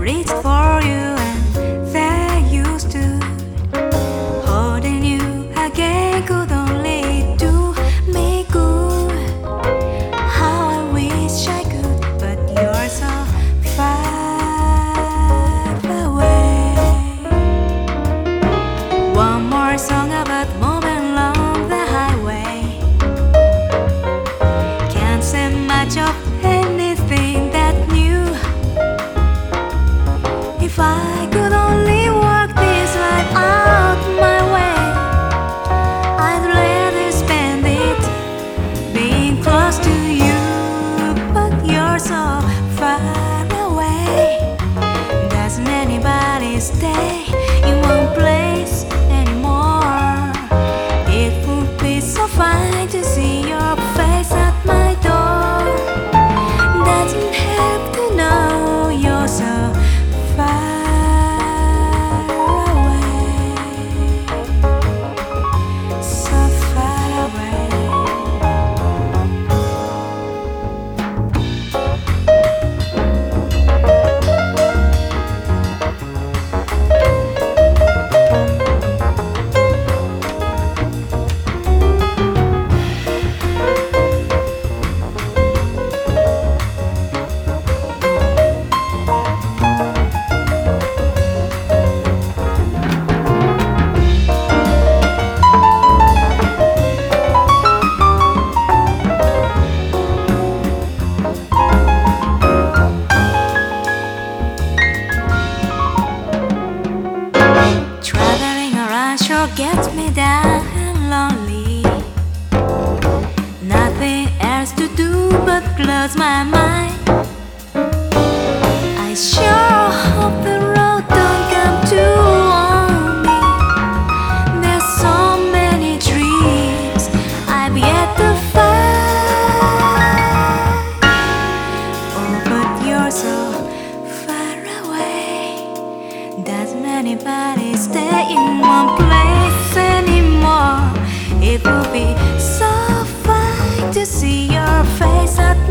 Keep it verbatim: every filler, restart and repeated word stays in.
reached for you and there you stood. Holding you again could only do me good. How I wish I could, but you're so far away. One more song about moving along the highway. Can't say much of anything that new. If I could only walk this life out my way, I'd rather spend it being close to you. But you're so far away. Doesn't anybody stay in one place anymore? It would be so fine to see your face at my door. Doesn't have to know you're so far away, so far away. Sure gets me down and lonely. Nothing else to do but close my mind. I sure hope the road don't come too on me. There's so many dreams I've yet to find. Oh, but you're so far away. Doesn't anybody stay in one place anymore? It would be so fine to see your face at